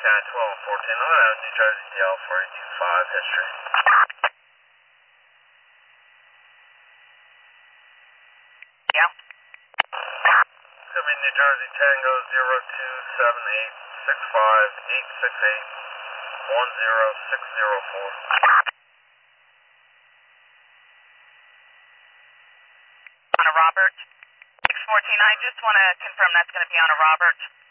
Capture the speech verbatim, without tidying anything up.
nine twelve fourteen. I'm going to have New Jersey D L four eight two five history. Yeah. It's going to be New Jersey Tango zero two seven eight six five eight six eight one zero six zero four. On a Robert. six fourteen, I just want to confirm that's going to be on a Robert.